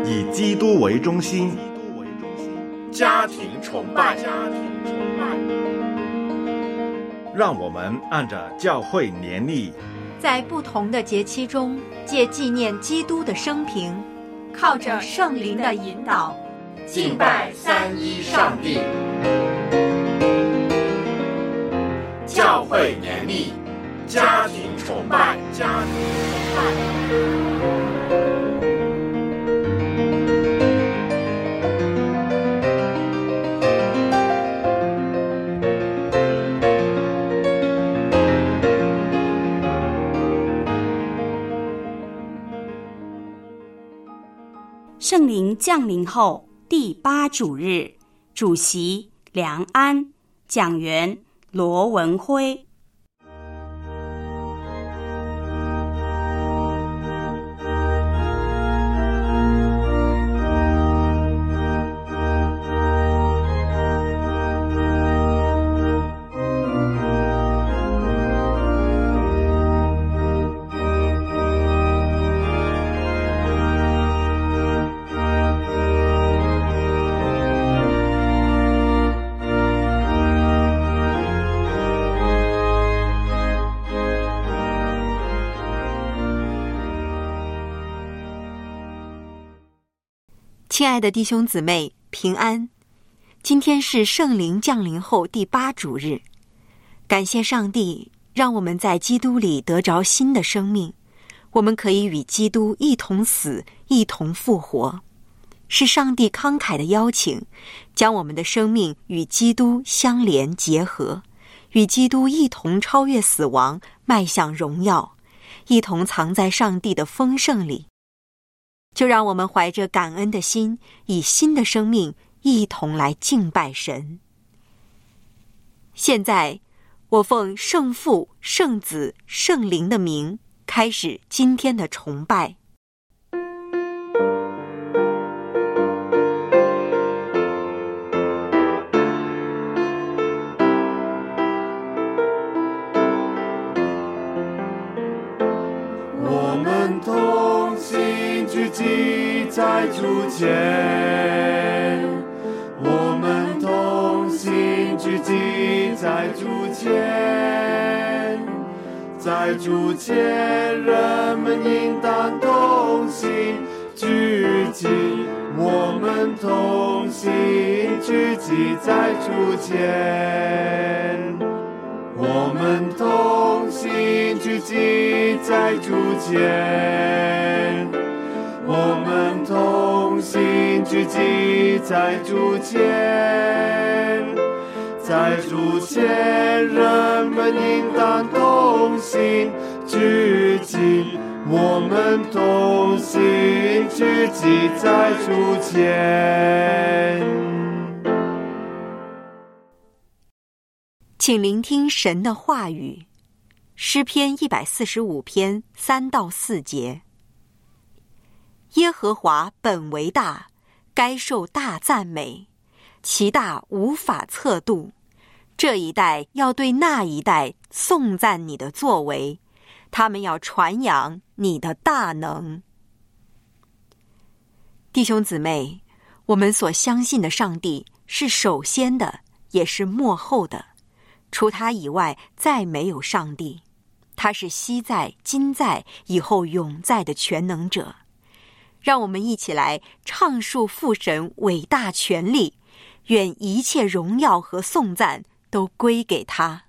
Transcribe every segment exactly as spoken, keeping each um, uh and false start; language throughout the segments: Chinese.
以基督为中心， 家庭崇拜。 让我们按着教会年历， 在不同的节期中，借纪念基督的生平，靠着圣灵的引导， 敬拜三一上帝。教会年历，家庭崇拜，家庭崇拜。 圣灵降临后第八主日，主席梁安，讲员罗文辉。 亲爱的弟兄姊妹，平安！今天是圣灵降临后第八主日，感谢上帝，让我们在基督里得着新的生命，我们可以与基督一同死，一同复活。是上帝慷慨的邀请，将我们的生命与基督相连结合，与基督一同超越死亡，迈向荣耀，一同藏在上帝的丰盛里。就让我们怀着感恩的心，以新的生命一同来敬拜神。现在，我奉圣父、圣子、圣灵的名，开始今天的崇拜。 我们同心聚集在主前，我们同心聚集在主前，在主前人们应当同心聚集，我们同心聚集在主前，我们同心聚集在主前，我们同心聚集在主前，在主前人们应当同心聚集，我们同心聚集在主前。 请聆听神的话语，诗篇一百四十五篇三到四节。耶和华本为大，该受大赞美，其大无法测度。这一代要对那一代颂赞你的作为，他们要传扬你的大能。弟兄姊妹，我们所相信的上帝是首先的，也是末后的，除他以外再没有上帝。他是昔在、今在、以后永在的全能者。让我们一起来唱述父神伟大权力，愿一切荣耀和颂赞都归给他。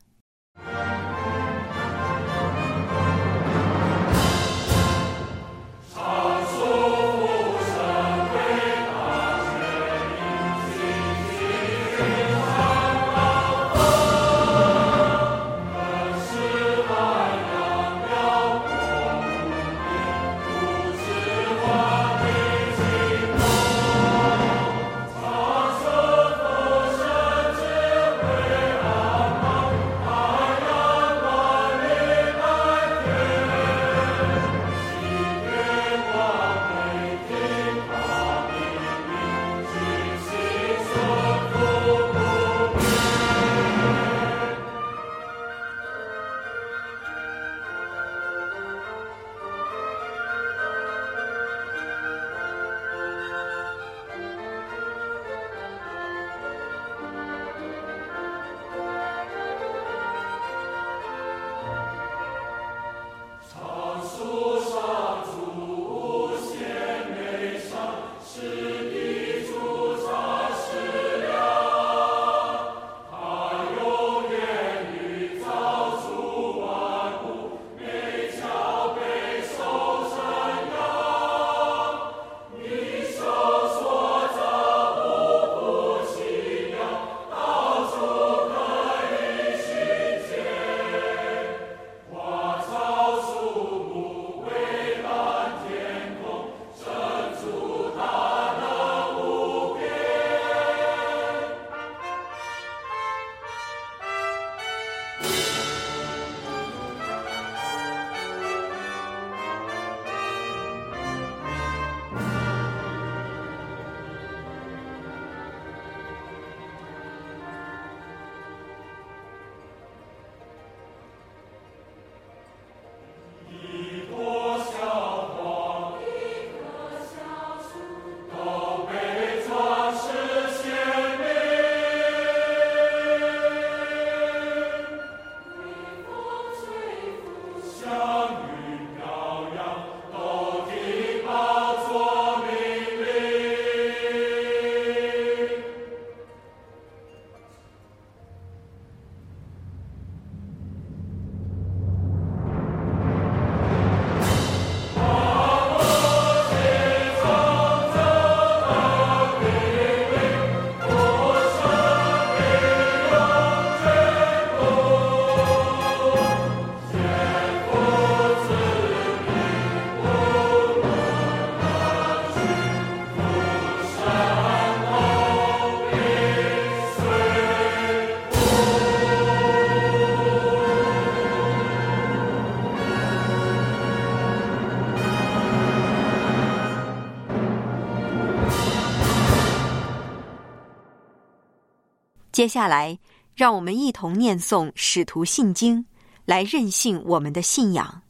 接下来，让我们一同念诵《使徒信经》，来认信我们的信仰。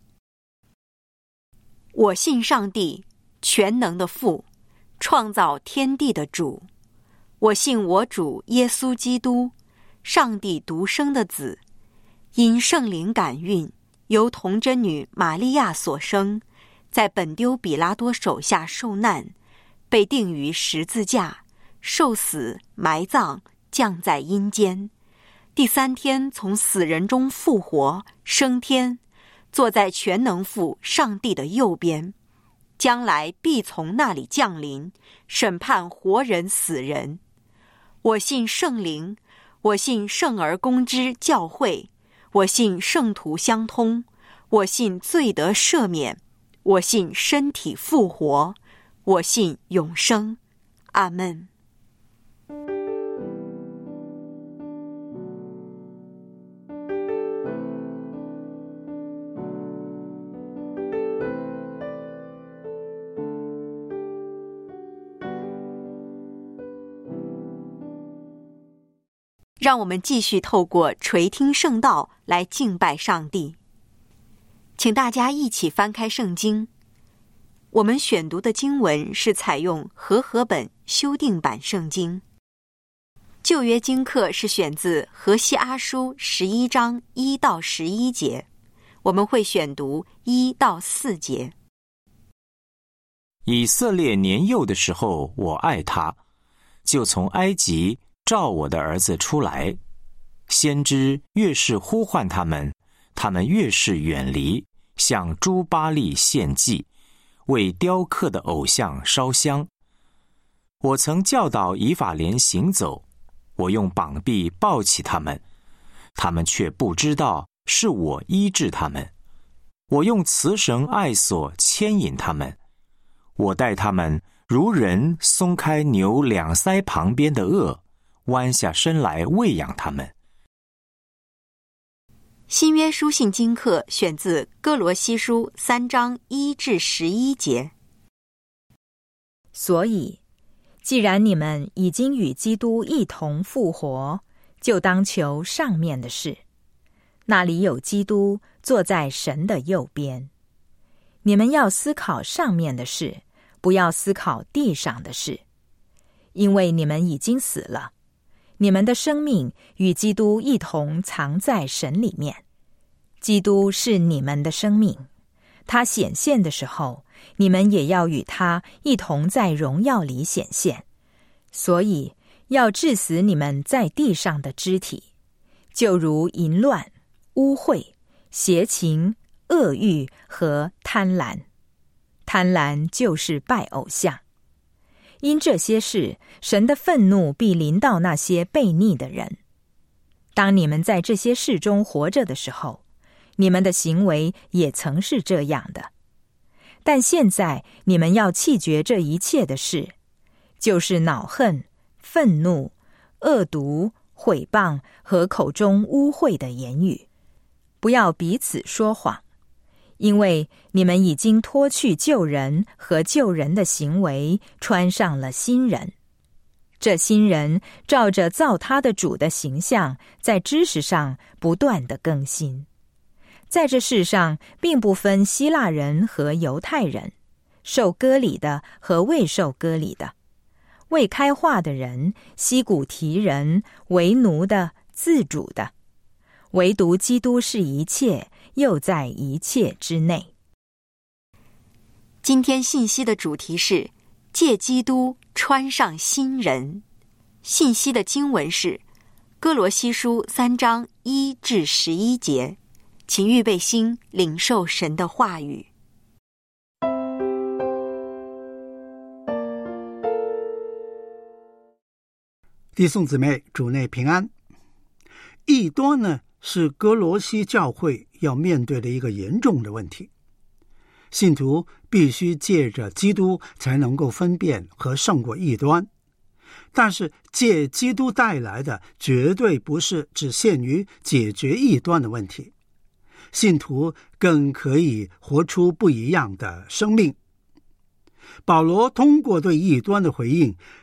我信上帝，全能的父，创造天地的主。我信我主耶稣基督，上帝独生的子，因圣灵感孕，由童贞女玛利亚所生，在本丢比拉多手下受难，被钉于十字架，受死，埋葬，降在阴间。第三天从死人中复活，升天，坐在全能父上帝的右边，将来必从那里降临，审判活人死人。我信圣灵，我信圣而公之教会，我信圣徒相通，我信罪得赦免，我信身体复活，我信永生。阿们。让我们继续透过垂听圣道来敬拜上帝。请大家一起翻开圣经，我们选读的经文是采用和合本修订版圣经。旧约经课是选自何西阿书十一章一到十一节，我们会选读一到四节。 以色列年幼的时候，我爱他，就从埃及召我的儿子出来。先知越是呼唤他们，他们越是远离，向诸巴力献祭，为雕刻的偶像烧香。我曾教导以法莲行走，我用膀臂抱起他们，他们却不知道是我医治他们。我用慈绳爱索牵引他们，我带他们如人松开牛两腮旁边的轭，弯下身来喂养他们。 新约书信经课选自哥罗西书三章一至十一节。 所以，既然你们已经与基督一同复活，就当求上面的事，那里有基督坐在神的右边。你们要思考上面的事，不要思考地上的事，因为你们已经死了，你们的生命与基督一同藏在神里面。基督是你们的生命，他显现的时候，你们也要与他一同在荣耀里显现。所以要治死你们在地上的肢体，就如淫乱、污秽、邪情、恶欲和贪婪。贪婪就是拜偶像。因这些事，神的愤怒必临到那些悖逆的人。当你们在这些事中活着的时候，你们的行为也曾是这样的。但现在你们要弃绝这一切的事，就是恼恨、愤怒、恶毒、毁谤和口中污秽的言语，不要彼此说谎，因为你们已经脱去旧人和旧人的行为，穿上了新人。这新人照着造他的主的形象，在知识上不断地更新。在这世上并不分希腊人和犹太人，受割礼的和未受割礼的，未开化的人，西古提人，为奴的，自主的，唯独基督是一切，又在一切之内。 今天信息的主题是借基督穿上新人。信息的经文是哥罗西书三章一至十一节。请预备心，领受神的话语。 弟兄姊妹，主内平安。异端呢，是哥罗西教会要面对的一个严重的问题。信徒必须借着基督才能够分辨和胜过异端，但是借基督带来的绝对不是只限于解决异端的问题，信徒更可以活出不一样的生命。保罗通过对异端的回应，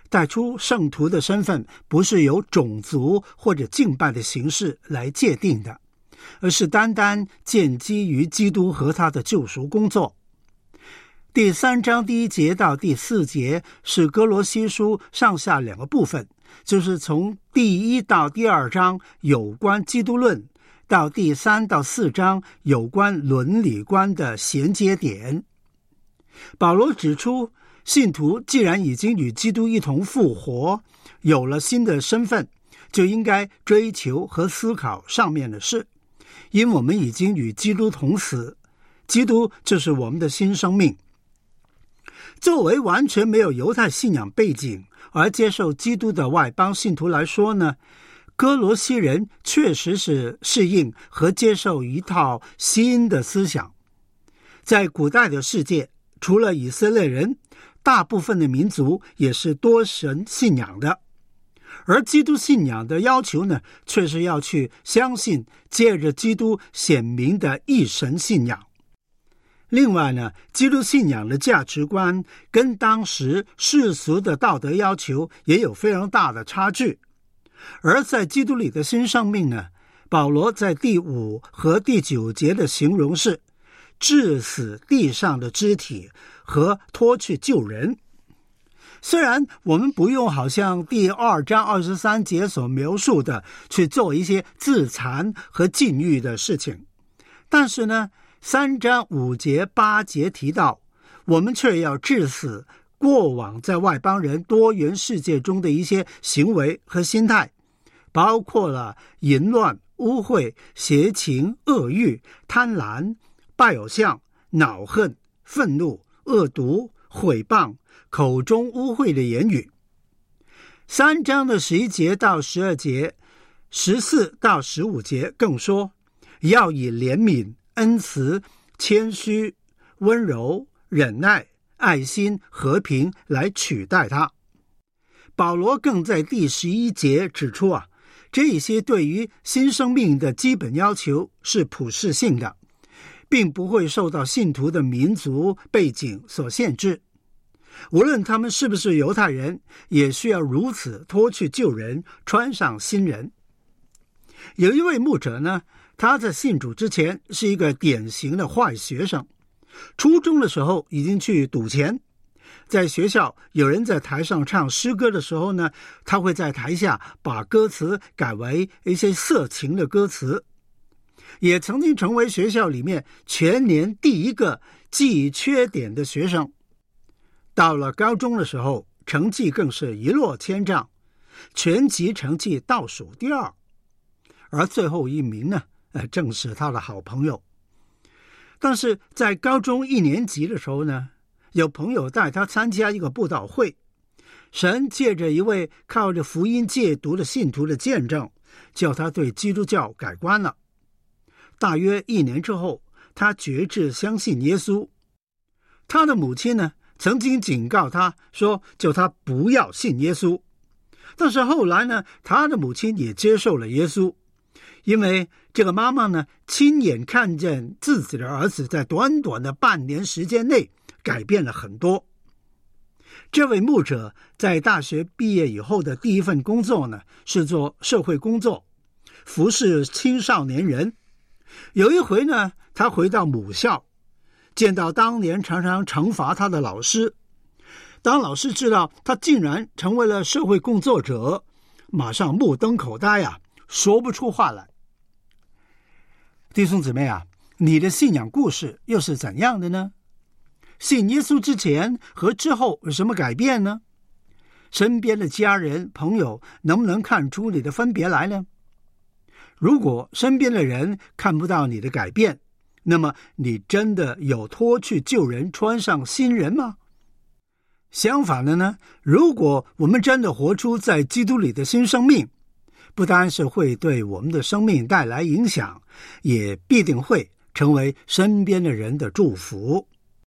带出圣徒的身份不是由种族或者敬拜的形式来界定的，而是单单建基于基督和他的救赎工作。第三章第一节到第四节是哥罗西书上下两个部分，就是从第一到第二章有关基督论，到第三到四章有关伦理观的衔接点。保罗指出，信徒既然已经与基督一同复活，有了新的身份，就应该追求和思考上面的事，因我们已经与基督同死，基督就是我们的新生命。作为完全没有犹太信仰背景而接受基督的外邦信徒来说呢，哥罗西人确实是适应和接受一套新的思想。在古代的世界，除了以色列人，大部分的民族也是多神信仰的，而基督信仰的要求呢，却是要去相信借着基督显明的一神信仰。另外呢，基督信仰的价值观跟当时世俗的道德要求也有非常大的差距。而在基督里的新生命呢，保罗在第五和第九节的形容是治死地上的肢体和脱去救人。虽然我们不用好像第二章二十三节所描述的去做一些自残和禁欲的事情，但是呢，三章五节八节提到，我们却要治死过往在外邦人多元世界中的一些行为和心态，包括了淫乱、污秽、邪情、恶欲、贪婪、拜偶像、恼恨、愤怒、恶毒、毁谤、口中污秽的言语。三章的十一节到十二节，十四到十五节更说，要以怜悯、恩慈、谦虚、温柔、忍耐、爱心、和平来取代它。保罗更在第十一节指出啊，这些对于新生命的基本要求是普世性的，并不会受到信徒的民族背景所限制。无论他们是不是犹太人，也需要如此脱去旧人，穿上新人。有一位牧者呢，他在信主之前是一个典型的坏学生，初中的时候已经去赌钱。在学校有人在台上唱诗歌的时候呢，他会在台下把歌词改为一些色情的歌词，也曾经成为学校里面全年第一个记缺点的学生。到了高中的时候，成绩更是一落千丈，全级成绩倒数第二，而最后一名呢，呃，正是他的好朋友。但是在高中一年级的时候呢，有朋友带他参加一个布道会，神借着一位靠着福音戒毒的信徒的见证，叫他对基督教改观了。大约一年之后，他决志相信耶稣。他的母亲呢，曾经警告他说，叫他不要信耶稣。但是后来呢，他的母亲也接受了耶稣，因为这个妈妈呢，亲眼看见自己的儿子在短短的半年时间内改变了很多。这位牧者在大学毕业以后的第一份工作呢，是做社会工作，服侍青少年人。有一回呢，他回到母校，见到当年常常惩罚他的老师。当老师知道他竟然成为了社会工作者，马上目瞪口呆啊，说不出话来。弟兄姊妹啊，你的信仰故事又是怎样的呢？信耶稣之前和之后有什么改变呢？身边的家人朋友能不能看出你的分别来呢？如果身边的人看不到你的改变，那么你真的有脱去旧人穿上新人吗？相反的呢，如果我们真的活出在基督里的新生命，不单是会对我们的生命带来影响，也必定会成为身边的人的祝福。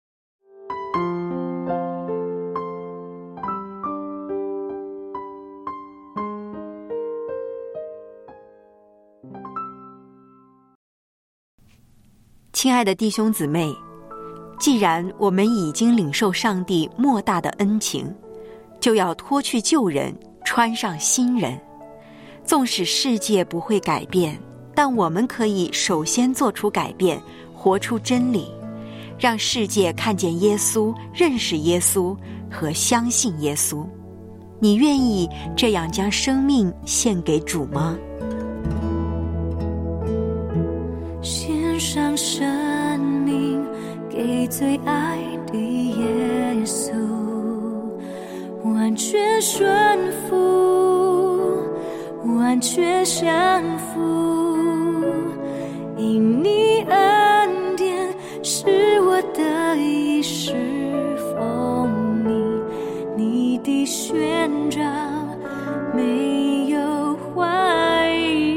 亲爱的弟兄姊妹，既然我们已经领受上帝莫大的恩情， 就要脱去旧人，穿上新人。纵使世界不会改变，但我们可以首先做出改变，活出真理，让世界看见耶稣，认识耶稣和相信耶稣。你愿意这样将生命献给主吗？ 献上生命给最爱的耶稣，完全顺服，完全降服，因你恩典是我的衣食丰盈，你的宣召没有怀疑。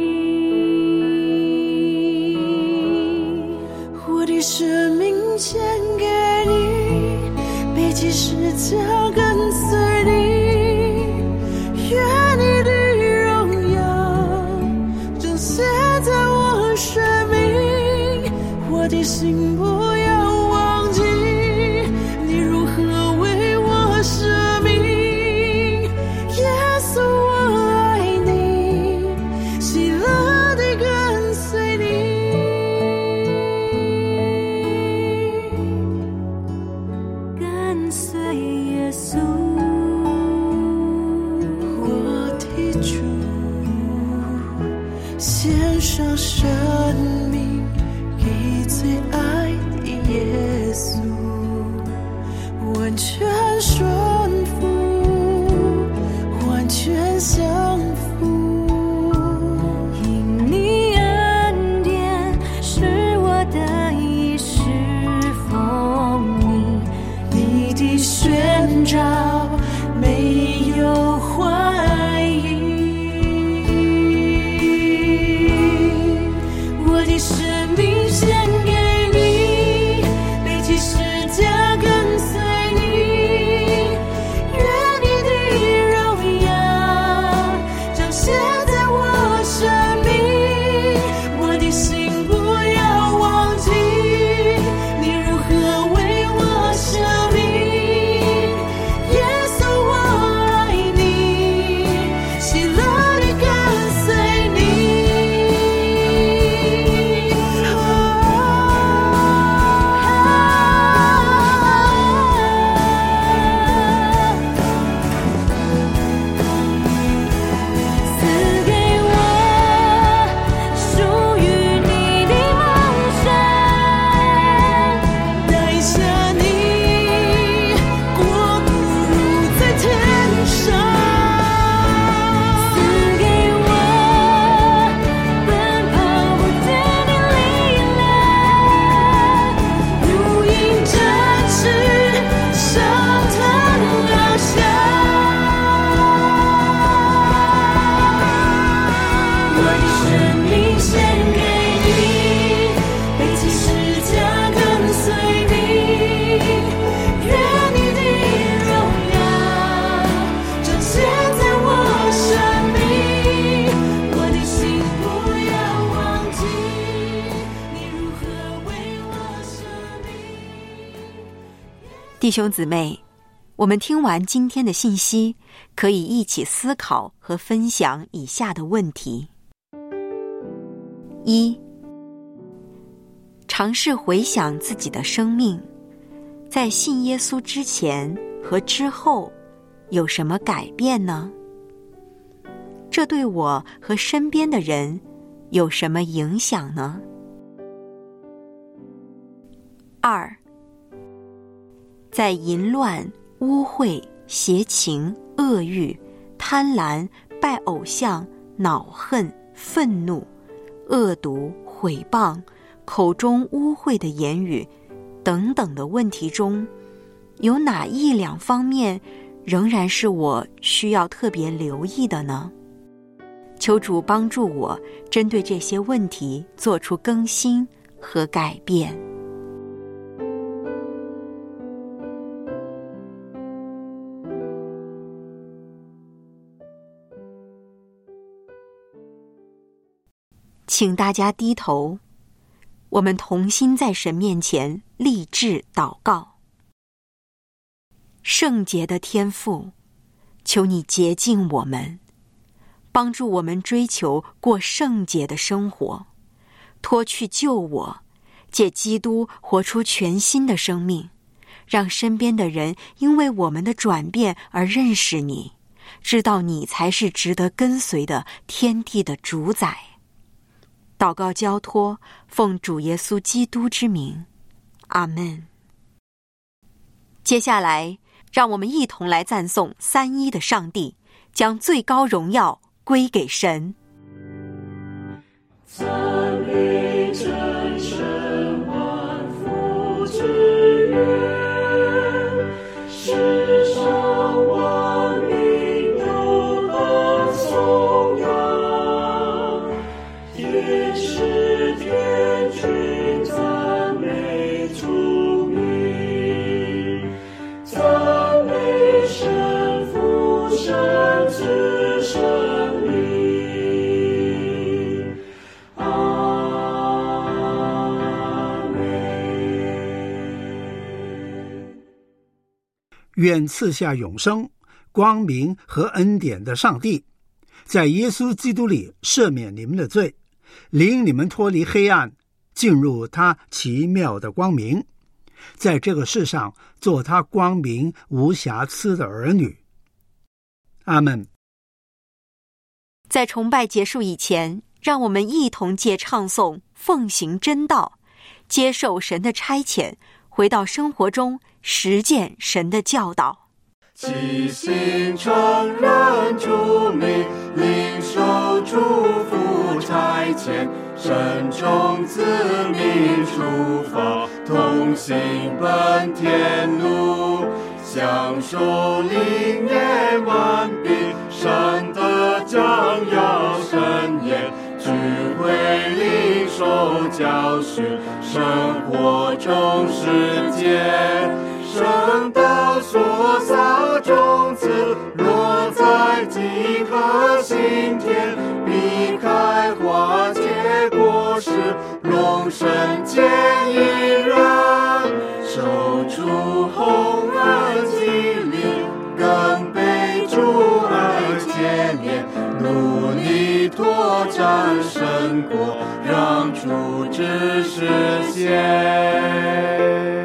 我的生命献给你，背起十字架跟随你，愿你的荣耀彰显在我生命，我的心不要忘记你如何为我舍命。耶稣我爱你，喜乐地跟随你，跟随耶稣。我的主，献上生命给最爱的耶稣，完全顺服，完全降服，因你恩典是我的衣食丰盈，你的宣召没有怀疑。我的生命献给你，背起十字架跟随你，愿你的荣耀彰显在我生命，我的心不要忘记你如何为我舍命。耶稣我爱你，喜乐地跟随你。赐给我属于你的梦想，带下你国度如在天上。赐给我奔跑不停的力量，如鹰展翅上腾翱翔。我的生命献给你，背起十字架跟随你，愿你的荣耀彰显在我生命，我的心不要忘记你如何为我舍命。 弟兄姊妹，我们听完今天的信息，可以一起思考和分享以下的问题：一、尝试回想自己的生命，在信耶稣之前和之后有什么改变呢？这对我和身边的人有什么影响呢？二、在淫乱、污秽、邪情、恶欲、贪婪、拜偶像、恼恨、愤怒、恶毒、毁谤、口中污秽的言语等等的问题中，有哪一两方面仍然是我需要特别留意的呢？求主帮助我针对这些问题做出更新和改变。请大家低头，我们同心在神面前立志祷告。圣洁的天父， 求你洁净我们，帮助我们追求过圣洁的生活，脱去救我，借基督活出全新的生命，让身边的人因为我们的转变而认识你，知道你才是值得跟随的天地的主宰。祷告交托，奉主耶稣基督之名，阿们。接下来，让我们一同来赞颂三一的上帝，将最高荣耀归给神。 赞美真神万福之源，世上万民都歌颂扬，也是天君赞美主名，赞美神父神子神灵。 愿赐下永生、光明和恩典的上帝，在耶稣基督里赦免你们的罪，领你们脱离黑暗，进入他奇妙的光明，在这个世上做他光明无瑕疵的儿女。阿们。 在崇拜结束以前，让我们一同借唱诵奉行真道，接受神的差遣，回到生活中实践神的教导。 齐心承认主名，领受祝福差遣，慎重自命出发，同行奔天路，享受灵验完毕，神的将要深言，聚会领受教训，生活中实践，神道所撒种子，落在几颗心田，必开花结果实，荣神见一人，受主洪恩激励，更被主爱牵连，努力拓展神国，让主旨实现。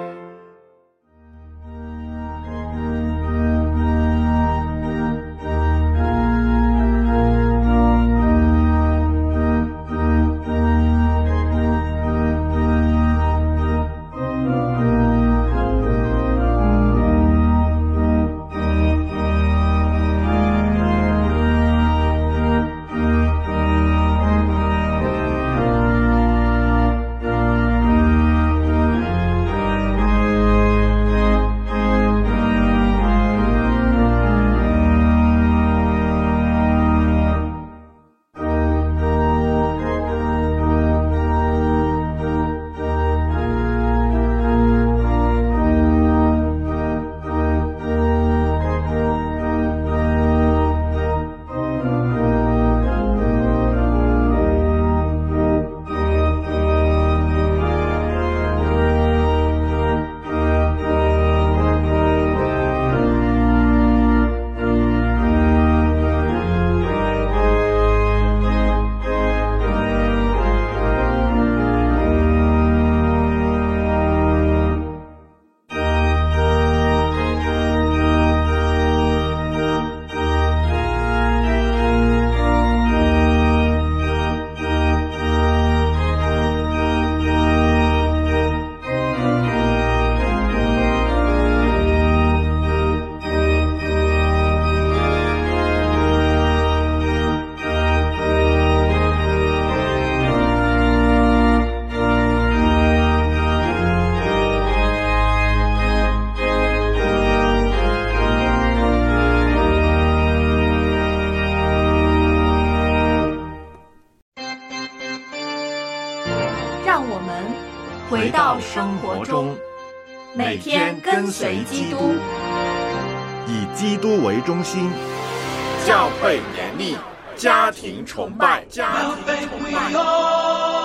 回到生活中，每天跟随基督， 以基督为中心， 教会年历，家庭崇拜，家庭崇拜。